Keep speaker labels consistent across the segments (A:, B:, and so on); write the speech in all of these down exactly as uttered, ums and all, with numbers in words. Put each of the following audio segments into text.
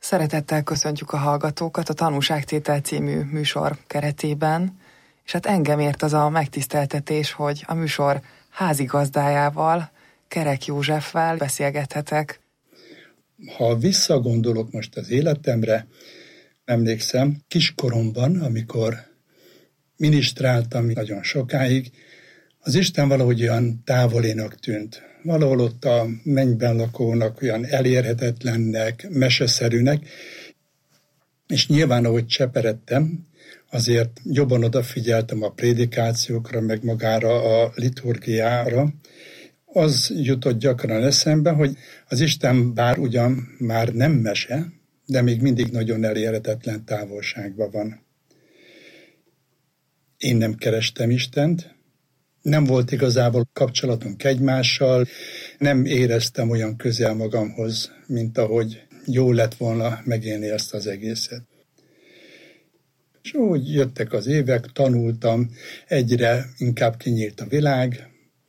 A: Szeretettel köszöntjük a hallgatókat a Tanúságtétel című műsor keretében, és hát engem ért az a megtiszteltetés, hogy a műsor házigazdájával, Kerek Józseffel beszélgethetek.
B: Ha visszagondolok most az életemre, emlékszem, kiskoromban, amikor minisztráltam nagyon sokáig, az Isten valahogy olyan távolinak tűnt. Valahol ott a mennyben lakónak olyan elérhetetlennek, meseszerűnek, és nyilván, ahogy cseperedtem, azért jobban odafigyeltem a prédikációkra, meg magára a liturgiára. Az jutott gyakran eszembe, hogy az Isten bár ugyan már nem mese, de még mindig nagyon elérhetetlen távolságban van. Én nem kerestem Istent, nem volt igazából kapcsolatunk egymással, nem éreztem olyan közel magamhoz, mint ahogy jó lett volna megélni ezt az egészet. És úgy jöttek az évek, tanultam, egyre inkább kinyílt a világ,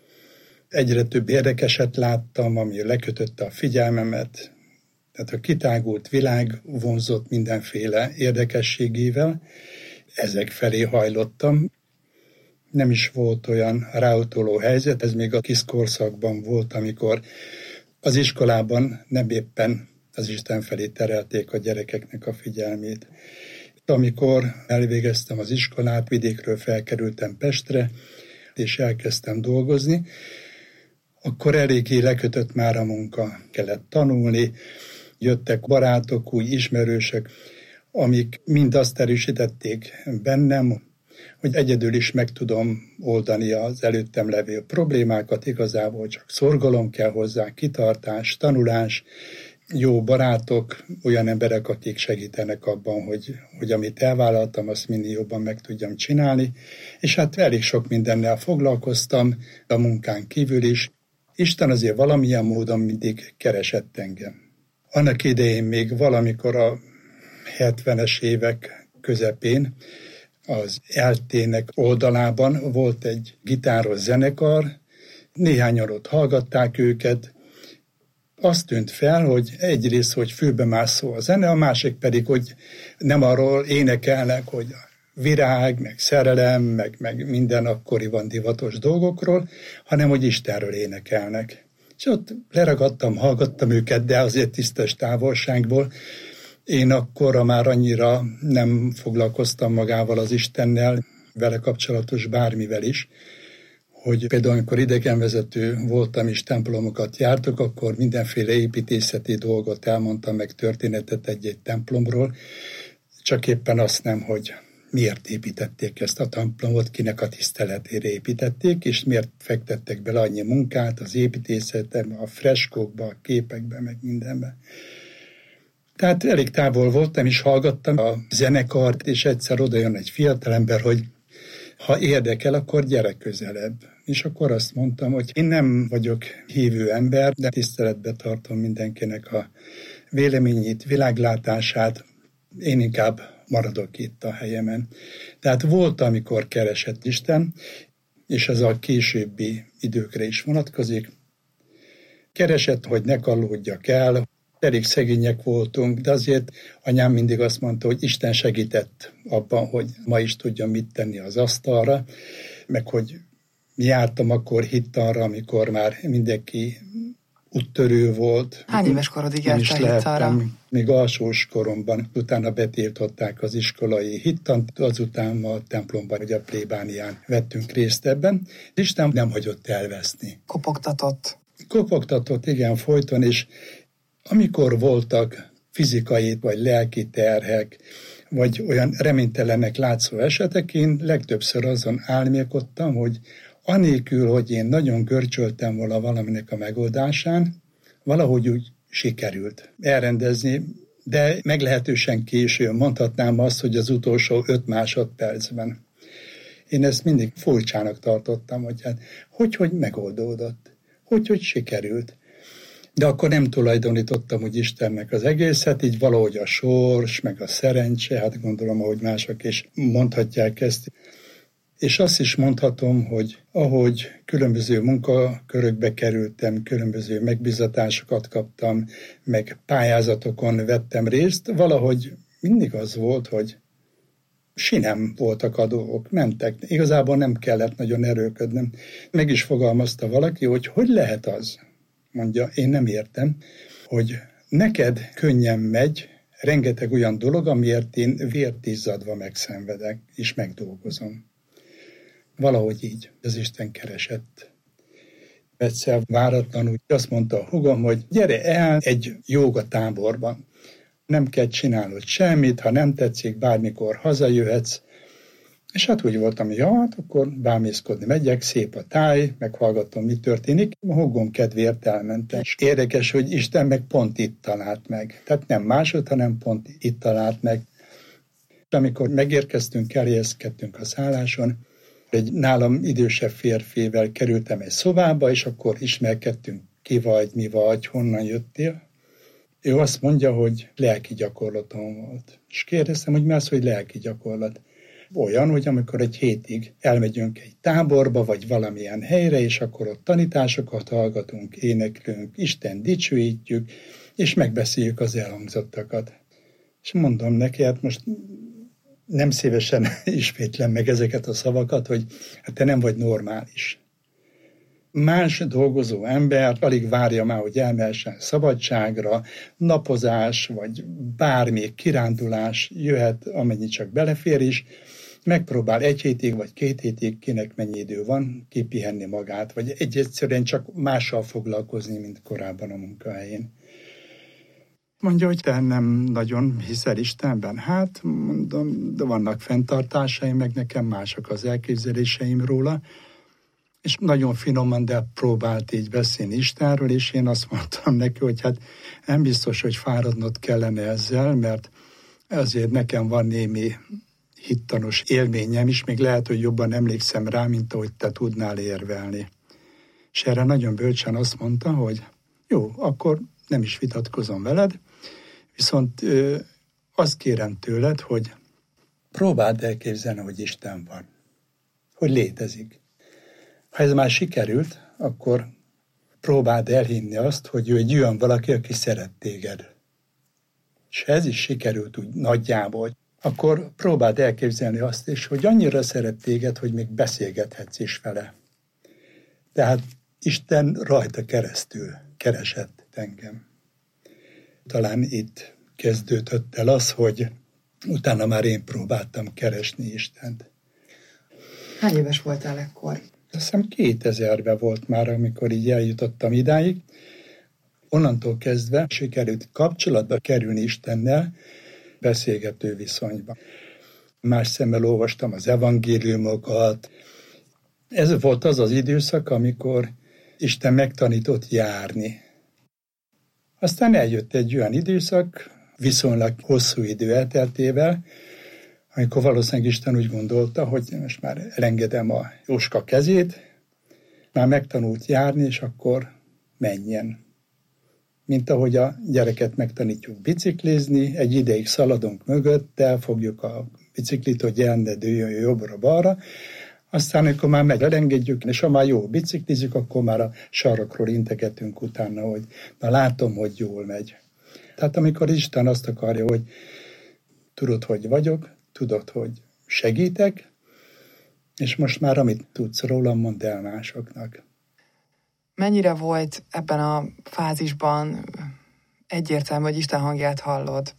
B: egyre több érdekeset láttam, ami lekötötte a figyelmemet. Tehát a kitágult világ vonzott mindenféle érdekességével, ezek felé hajlottam. Nem is volt olyan ráutoló helyzet, ez még a kis korszakban volt, amikor az iskolában nem éppen az Isten felé terelték a gyerekeknek a figyelmét. Amikor elvégeztem az iskolát, vidékről felkerültem Pestre, és elkezdtem dolgozni, akkor eléggé lekötött már a munka. Kellett tanulni, jöttek barátok, új ismerősök, amik mind azt erősítették bennem, hogy egyedül is meg tudom oldani az előttem levő problémákat, igazából csak szorgalom kell hozzá, kitartás, tanulás, jó barátok, olyan emberek, akik segítenek abban, hogy, hogy amit elvállaltam, azt minél jobban meg tudjam csinálni, és hát elég sok mindennel foglalkoztam, a munkán kívül is. Isten azért valamilyen módon mindig keresett engem. Annak idején még valamikor a hetvenes évek közepén az é el té-nek oldalában volt egy gitáros zenekar, néhányan ott hallgatták őket. Azt tűnt fel, hogy egyrészt, hogy fülbemászó a zene, a másik pedig, hogy nem arról énekelnek, hogy virág, meg szerelem, meg, meg minden akkoriban divatos dolgokról, hanem hogy Istenről énekelnek. És ott leragadtam, hallgattam őket, de azért tisztes távolságból. Én akkorra már annyira nem foglalkoztam magával az Istennel, vele kapcsolatos bármivel is, hogy például amikor idegenvezető voltam és templomokat jártok, akkor mindenféle építészeti dolgot elmondtam, meg történetet egy-egy templomról, csak éppen azt nem, hogy miért építették ezt a templomot, kinek a tiszteletére építették, és miért fektettek bele annyi munkát az építészetbe, a freskókba, a képekbe, meg mindenbe. Tehát elég távol voltam, és hallgattam a zenekart, és egyszer oda jön egy fiatalember, hogy ha érdekel, akkor gyere közelebb. És akkor azt mondtam, hogy én nem vagyok hívő ember, de tiszteletbe tartom mindenkinek a véleményét, világlátását, én inkább maradok itt a helyemen. Tehát volt, amikor keresett Isten, és ez a későbbi időkre is vonatkozik. Keresett, hogy ne kallódjak el, elég szegények voltunk, de azért anyám mindig azt mondta, hogy Isten segített abban, hogy ma is tudjam mit tenni az asztalra, meg hogy jártam akkor hittanra, amikor már mindenki úttörő volt.
A: Hány éves korodig jártál hittanra?
B: Még alsós koromban, utána betiltották az iskolai hittant, azután a templomban, ugye a plébánián vettünk részt ebben. Isten nem hagyott elveszni.
A: Kopogtatott.
B: Kopogtatott, igen, folyton, és amikor voltak fizikai vagy lelki terhek, vagy olyan reménytelenek látszó esetek, én legtöbbször azon álmélkodtam, hogy anélkül, hogy én nagyon görcsöltem volna valaminek a megoldásán, valahogy úgy sikerült elrendezni, de meglehetősen későn mondhatnám azt, hogy az utolsó öt másodpercben. Én ezt mindig furcsának tartottam, hogy hát hogy, hogy megoldódott, hogy, hogy sikerült. De akkor nem tulajdonítottam úgy Istennek az egészet, így valahogy a sors, meg a szerencse, hát gondolom, ahogy mások is mondhatják ezt. És azt is mondhatom, hogy ahogy különböző munkakörökbe kerültem, különböző megbizatásokat kaptam, meg pályázatokon vettem részt, valahogy mindig az volt, hogy sinem voltak a dolgok, mentek. Igazából nem kellett nagyon erőködnem. Meg is fogalmazta valaki, hogy hogy lehet az, mondja, én nem értem, hogy neked könnyen megy rengeteg olyan dolog, amiért én vért izzadva megszenvedek, és megdolgozom. Valahogy így az Isten keresett. Egyszer váratlanul azt mondta a húgom, hogy gyere el egy jóga táborba. Nem kell csinálnod semmit, ha nem tetszik, bármikor hazajöhetsz. És hát úgy voltam, hogy ja, hát akkor bámészkodni megyek, szép a táj, meghallgatom, mi történik. A húgom kedvéért elmentem. És érdekes, hogy Isten meg pont itt talált meg. Tehát nem másod, hanem pont itt talált meg. Amikor megérkeztünk, elhelyezkedtünk a szálláson, egy nálam idősebb férfivel kerültem egy szobába, és akkor ismerkedtünk, ki vagy, mi vagy, honnan jöttél. Ő azt mondja, hogy lelki gyakorlatom volt. És kérdeztem, hogy mi az, hogy lelki gyakorlat? Olyan, hogy amikor egy hétig elmegyünk egy táborba, vagy valamilyen helyre, és akkor ott tanításokat hallgatunk, éneklünk, Isten dicsőítjük, és megbeszéljük az elhangzottakat. És mondom neki, hát most nem szívesen ismétlem meg ezeket a szavakat, hogy hát te nem vagy normális. Más dolgozó ember alig várja már, hogy elmehessen szabadságra, napozás, vagy bármi kirándulás jöhet, amennyi csak belefér is, megpróbál egy hétig, vagy két hétig, kinek mennyi idő van, kipihenni magát, vagy egy egyszerűen csak mással foglalkozni, mint korábban a munkahelyén. Mondja, hogy te nem nagyon hiszel Istenben. Hát, mondom, de vannak fenntartásaim, meg nekem mások az elképzeléseim róla, és nagyon finoman, de próbált így beszélni Istenről, és én azt mondtam neki, hogy hát nem biztos, hogy fáradnod kellene ezzel, mert azért nekem van némi hittanos élményem is, még lehet, hogy jobban emlékszem rá, mint ahogy te tudnál érvelni. És erre nagyon bölcsen azt mondta, hogy jó, akkor nem is vitatkozom veled, viszont ö, azt kérem tőled, hogy próbáld elképzelni, hogy Isten van, hogy létezik. Ha ez már sikerült, akkor próbáld elhinni azt, hogy ő egy olyan valaki, aki szeret téged. És ha ez is sikerült úgy nagyjából, akkor próbáld elképzelni azt is, hogy annyira szeret téged, hogy még beszélgethetsz is vele. Tehát Isten rajta keresztül keresett engem. Talán itt kezdődött el az, hogy utána már én próbáltam keresni Istent.
A: Hány éves voltál ekkor?
B: Azt hiszem kétezerben volt már, amikor így eljutottam idáig. Onnantól kezdve sikerült kapcsolatba kerülni Istennel, beszélgető viszonyba. Más szemmel olvastam az evangéliumokat. Ez volt az az időszak, amikor Isten megtanított járni. Aztán eljött egy olyan időszak, viszonylag hosszú idő elteltével, amikor valószínűleg Isten úgy gondolta, hogy most már elengedem a Jóska kezét, már megtanult járni, és akkor menjen. Mint ahogy a gyereket megtanítjuk biciklizni, egy ideig szaladunk mögötte, fogjuk a biciklit, hogy elendedüljön jobbra-balra, aztán, amikor már megy, elengedjük, és ha már jól biciklizzük, akkor már a sarokról integetünk utána, hogy na látom, hogy jól megy. Tehát amikor Isten azt akarja, hogy tudod, hogy vagyok, tudod, hogy segítek, és most már amit tudsz rólam, mondd el másoknak.
A: Mennyire volt ebben a fázisban egyértelmű, hogy Isten hangját hallod?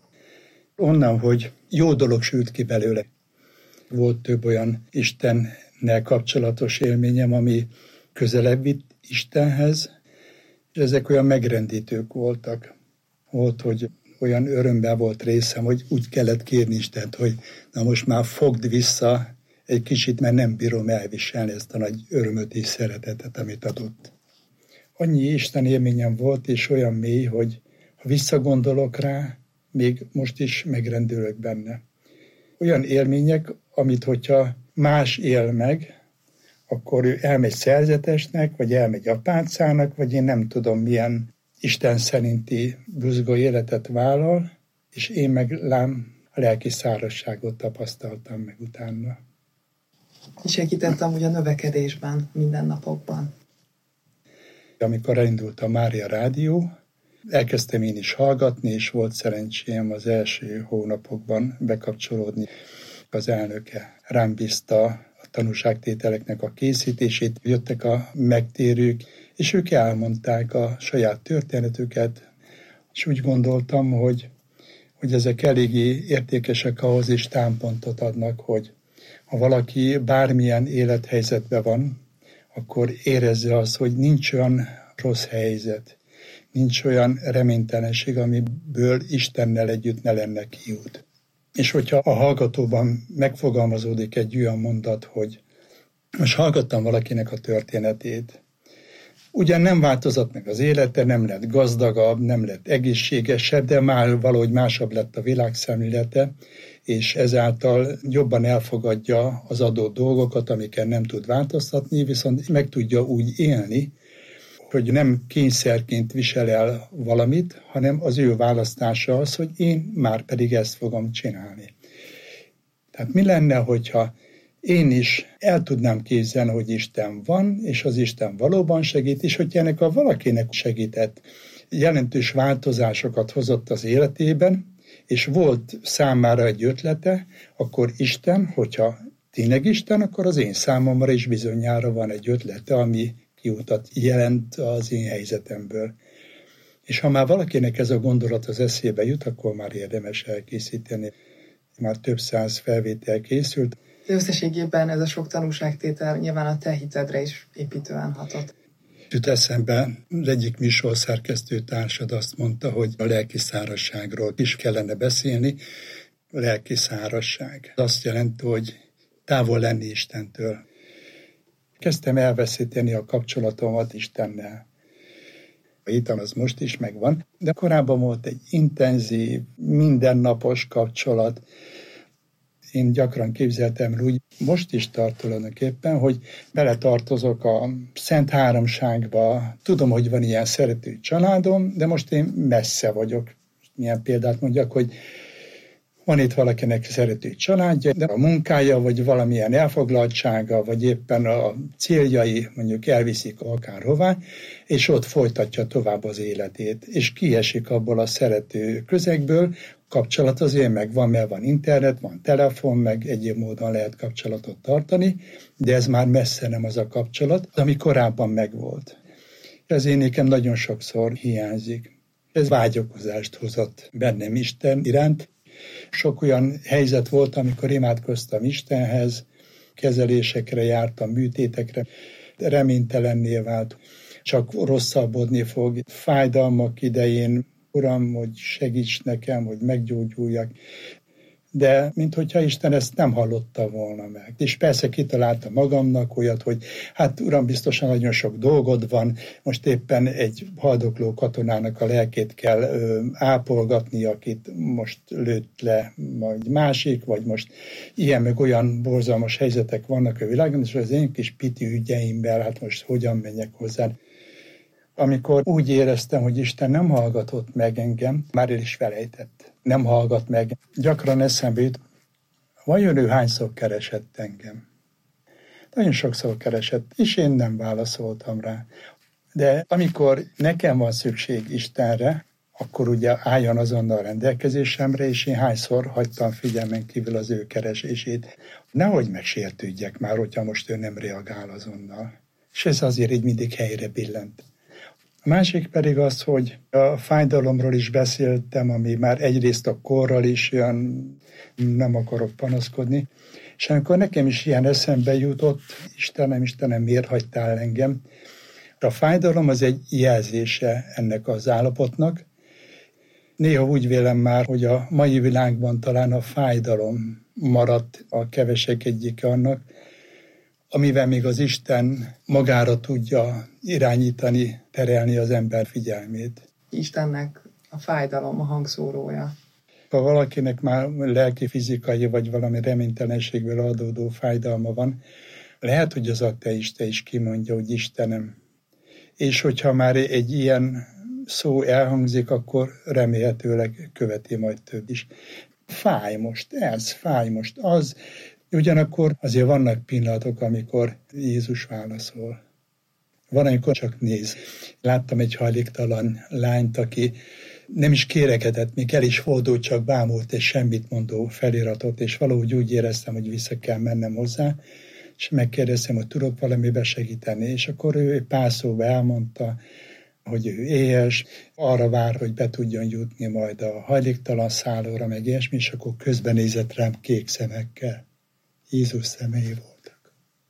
B: Onnan, hogy jó dolog sült ki belőle. Volt több olyan Istennel kapcsolatos élményem, ami közelebb vitt Istenhez, és ezek olyan megrendítők voltak. Volt, hogy olyan örömben volt részem, hogy úgy kellett kérni Istent, hogy na most már fogd vissza egy kicsit, mert nem bírom elviselni ezt a nagy örömöt és szeretetet, amit adott. Annyi Isten élményem volt, és olyan mély, hogy ha visszagondolok rá, még most is megrendülök benne. Olyan élmények, amit hogyha más él meg, akkor ő elmegy szerzetesnek, vagy elmegy apácának, vagy én nem tudom milyen Isten szerinti buzgó életet vállal, és én meg lám a lelki szárazságot tapasztaltam meg utána.
A: Segítettem ugye a növekedésben, mindennapokban.
B: Amikor elindult a Mária Rádió, elkezdtem én is hallgatni, és volt szerencsém az első hónapokban bekapcsolódni. Az elnöke rám bízta a tanúságtételeknek a készítését, jöttek a megtérők, és ők elmondták a saját történetüket, és úgy gondoltam, hogy, hogy ezek eléggé értékesek ahhoz, és támpontot adnak, hogy ha valaki bármilyen élethelyzetben van, akkor érezze azt, hogy nincs olyan rossz helyzet, nincs olyan reménytelenség, amiből Istennel együtt ne lenne kiút. És hogyha a hallgatóban megfogalmazódik egy olyan mondat, hogy most hallgattam valakinek a történetét, ugyan nem változott meg az élete, nem lett gazdagabb, nem lett egészségesebb, de már valahogy másabb lett a világszemlélete, és ezáltal jobban elfogadja az adott dolgokat, amiket nem tud változtatni, viszont meg tudja úgy élni, hogy nem kényszerként visel el valamit, hanem az ő választása az, hogy én már pedig ezt fogom csinálni. Tehát mi lenne, hogyha én is el tudnám képzelni, hogy Isten van, és az Isten valóban segít, és hogyha ennek a valakinek segített, jelentős változásokat hozott az életében, és volt számára egy ötlete, akkor Isten, hogyha tényleg Isten, akkor az én számomra is bizonyára van egy ötlete, ami kiutat jelent az én helyzetemből. És ha már valakinek ez a gondolat az eszébe jut, akkor már érdemes elkészíteni. Már több száz felvétel készült.
A: De összességében ez a sok tanúságtétel nyilván a te hitedre is építően hatott.
B: Jut eszembe, az egyik műsorszerkesztő társad azt mondta, hogy a lelki szárazságról is kellene beszélni. A lelki szárazság azt jelenti, hogy távol lenni Istentől. Kezdtem elveszíteni a kapcsolatomat Istennel. A hitem az most is megvan, de korábban volt egy intenzív, mindennapos kapcsolat. Én gyakran képzeltem úgy, most is tart tulajdonképpen, hogy beletartozok a Szent Háromságba. Tudom, hogy van ilyen szerető családom, de most én messze vagyok. Milyen példát mondjak, hogy van itt valakinek szerető családja, de a munkája, vagy valamilyen elfoglaltsága, vagy éppen a céljai mondjuk elviszik akárhová, és ott folytatja tovább az életét, és kiesik abból a szerető közegből. Kapcsolat azért megvan, mert van internet, van telefon, meg egyéb módon lehet kapcsolatot tartani, de ez már messze nem az a kapcsolat, ami korábban megvolt. Ezért nekem nagyon sokszor hiányzik. Ez vágyakozást hozott bennem Isten iránt. Sok olyan helyzet volt, amikor imádkoztam Istenhez, kezelésekre jártam, műtétekre, reménytelenné vált, csak rosszabbodni fog. Fájdalmak idején, Uram, hogy segíts nekem, hogy meggyógyuljak. De minthogyha Isten ezt nem hallotta volna meg. És persze kitalálta magamnak olyat, hogy hát Uram, biztosan nagyon sok dolgod van, most éppen egy haldokló katonának a lelkét kell ö, ápolgatni, akit most lőtt le majd másik, vagy most ilyen meg olyan borzalmas helyzetek vannak a világon, és az én kis piti ügyeimben, hát most hogyan menjek hozzá. Amikor úgy éreztem, hogy Isten nem hallgatott meg engem, már el is felejtett. Nem hallgat meg. Gyakran eszembe jut, vajon ő hányszor keresett engem? Nagyon sokszor keresett, és én nem válaszoltam rá. De amikor nekem van szükség Istenre, akkor ugye álljon azonnal rendelkezésemre, és én hányszor hagytam figyelmen kívül az ő keresését. Nehogy megsértődjek már, hogyha most ő nem reagál azonnal. És ez azért így mindig helyre billent. A másik pedig az, hogy a fájdalomról is beszéltem, ami már egyrészt a korral is olyan, nem akarok panaszkodni, és amikor nekem is ilyen eszembe jutott, Istenem, Istenem, miért hagytál engem? A fájdalom az egy jelzése ennek az állapotnak. Néha úgy vélem már, hogy a mai világban talán a fájdalom maradt a kevesek egyike annak, amivel még az Isten magára tudja irányítani, terelni az ember figyelmét.
A: Istennek a fájdalom a hangszórója.
B: Ha valakinek már lelki, fizikai vagy valami reménytelenségből adódó fájdalma van, lehet, hogy az ateista is kimondja, hogy Istenem. És hogyha már egy ilyen szó elhangzik, akkor remélhetőleg követi majd több is. Fáj most ez, fáj most az. Ugyanakkor azért vannak pillanatok, amikor Jézus válaszol. Van, amikor csak néz. Láttam egy hajléktalan lányt, aki nem is kérekedett, még el is fordult, csak bámult egy semmit mondó feliratot, és valahogy úgy éreztem, hogy vissza kell mennem hozzá, és megkérdeztem, hogy tudok valamiben segíteni, és akkor ő pár szóba elmondta, hogy ő éhes, arra vár, hogy be tudjon jutni majd a hajléktalan szállóra, meg ilyesmi, és akkor közben nézett rám kék szemekkel. Jézus szemei voltak.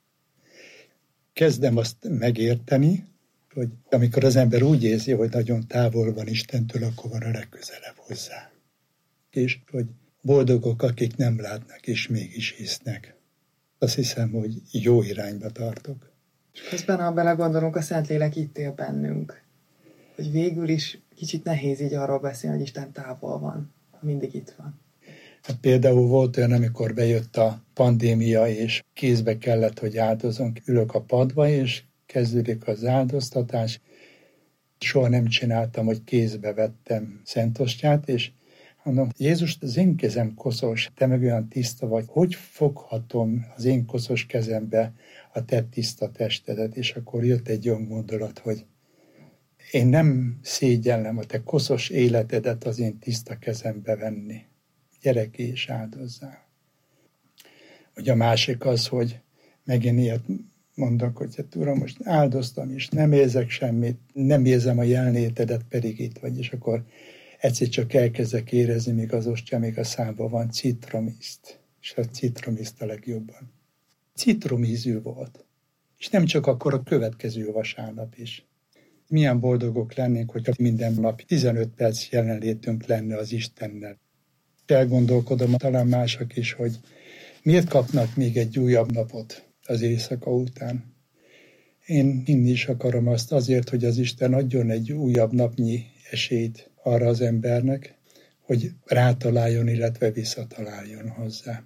B: Kezdem azt megérteni, hogy amikor az ember úgy érzi, hogy nagyon távol van Istentől, akkor van a legközelebb hozzá. És hogy boldogok, akik nem látnak, és mégis hisznek. Azt hiszem, hogy jó irányba tartok.
A: És közben, ha belegondolunk, a Szentlélek itt él bennünk. Hogy végül is kicsit nehéz így arról beszélni, hogy Isten távol van. Mindig itt van.
B: Hát például volt olyan, amikor bejött a pandémia, és kézbe kellett, hogy áldozunk. Ülök a padba, és kezdődik az áldoztatás. Soha nem csináltam, hogy kézbe vettem Szentostját, és mondom, Jézus, az én kezem koszos, te meg olyan tiszta vagy, hogy foghatom az én koszos kezembe a te tiszta testedet? És akkor jött egy olyan gondolat, hogy én nem szégyellem a te koszos életedet az én tiszta kezembe venni. Gyere ki és áldozzál. Ugye a másik az, hogy megint ilyet mondok, hogy hát Uram, most áldoztam is, nem érzek semmit, nem érzem a jelenlétedet, pedig itt vagy, és akkor egyszer csak elkezdek érezni, míg az ostya, még a számban van citromiszt, és a citromiszt a legjobban. Citromízű volt, és nem csak akkor a következő vasárnap is. Milyen boldogok lennénk, hogyha minden nap tizenöt perc jelenlétünk lenne az Istennel. Elgondolkodom talán mások is, hogy miért kapnak még egy újabb napot az éjszaka után. Én hinni is akarom azt azért, hogy az Isten adjon egy újabb napnyi esélyt arra az embernek, hogy rátaláljon, illetve visszataláljon hozzá.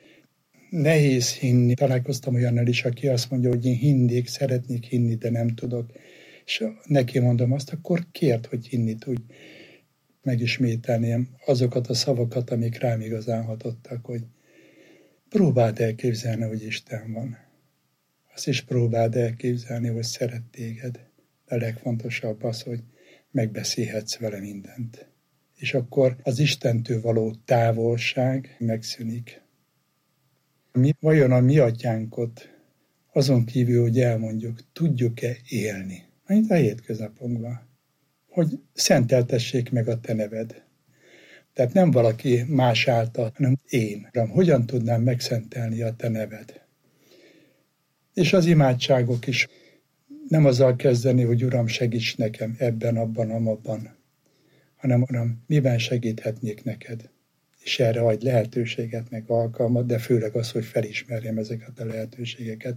B: Nehéz hinni. Találkoztam olyannal is, aki azt mondja, hogy én hinnék, szeretnék hinni, de nem tudok. És neki mondom azt, akkor kért, hogy hinni tudj. Megismételném azokat a szavakat, amik rám igazán hatottak, hogy próbáld elképzelni, hogy Isten van. Azt is próbáld elképzelni, hogy szeret téged. De a legfontosabb az, hogy megbeszélhetsz vele mindent. És akkor az Istentől való távolság megszűnik. Mi vajon a mi atyánkot azon kívül, hogy elmondjuk, tudjuk-e élni? Mint a hétköznapokban. Hogy szenteltessék meg a te neved. Tehát nem valaki más által, hanem én. Uram, hogyan tudnám megszentelni a te neved? És az imádságok is nem azzal kezdeni, hogy Uram, segíts nekem ebben, abban, amabban, hanem Uram, miben segíthetnék neked? És erre adj lehetőséget, meg alkalmat, de főleg az, hogy felismerjem ezeket a lehetőségeket.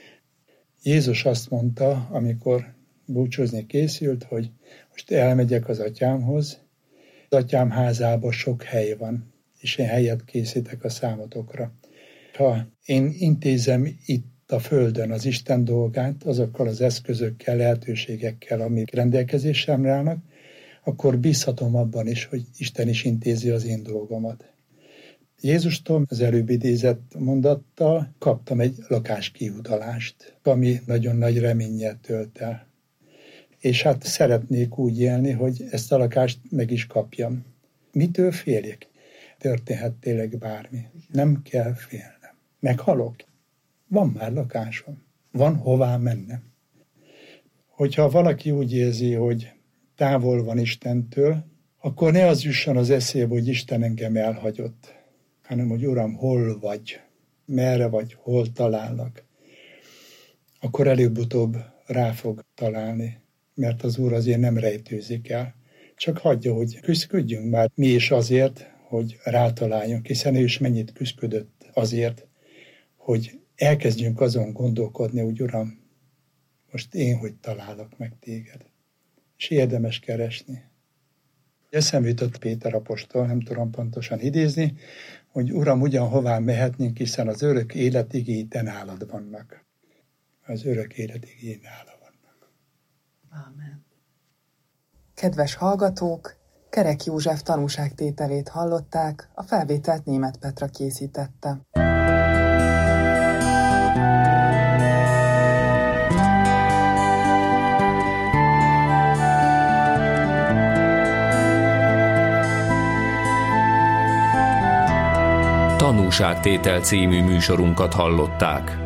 B: Jézus azt mondta, amikor búcsúzni készült, hogy most elmegyek az atyámhoz, az atyám házában sok hely van, és én helyet készítek a számotokra. Ha én intézem itt a földön az Isten dolgát, azokkal az eszközökkel, lehetőségekkel, amik rendelkezésemre állnak, akkor bízhatom abban is, hogy Isten is intézi az én dolgomat. Jézustól az előbb idézett mondattal kaptam egy lakáskiutalást, ami nagyon nagy reménnyel tölt el. És hát szeretnék úgy élni, hogy ezt a lakást meg is kapjam. Mitől féljek? Történhet tényleg bármi. Nem kell félnem. Meghalok. Van már lakásom. Van hová mennem. Hogyha valaki úgy érzi, hogy távol van Istentől, akkor ne az jusson az eszébe, hogy Isten engem elhagyott, hanem hogy Uram, hol vagy, merre vagy, hol találnak. Akkor előbb-utóbb rá fog találni, mert az Úr azért nem rejtőzik el. Csak hagyja, hogy küszködjünk már mi is azért, hogy rátaláljunk, hiszen ő is mennyit küszködött azért, hogy elkezdjünk azon gondolkodni, hogy Uram, most én hogy találok meg téged. És érdemes keresni. Eszembe jutott Péter apostol, nem tudom pontosan idézni, hogy Uram, ugyan hová mehetnénk, hiszen az örök élet igéi te nálad vannak. Az örök élet igéi nála vannak.
A: Ámen. Kedves hallgatók, Kerek József tanúságtételét hallották, a felvételt Németh Petra készítette.
C: Tanúságtétel című műsorunkat hallották.